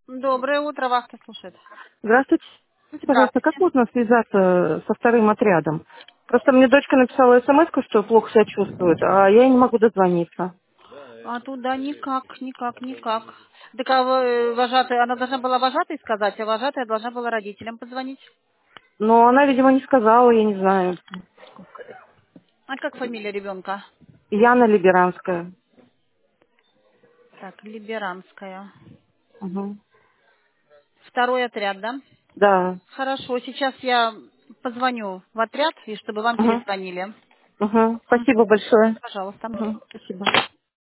Доброе утро, вахта слушает. Здравствуйте. Скажите, пожалуйста, как Здравствуйте. можно связаться со вторым отрядом? Просто мне дочка написала смс, что плохо себя чувствует, а я не могу дозвониться. А туда никак. Так а вожатая, она должна была вожатой сказать, а вожатая должна была родителям позвонить. Но она, видимо, не сказала, я не знаю. А как фамилия ребенка? Яна Либеранская. Так, Либеранская. Угу. Второй отряд, да? Да. Хорошо, сейчас я позвоню в отряд, и чтобы вам Угу. перезвонили. Угу. Мгм. Спасибо большое. Пожалуйста. Угу. Спасибо.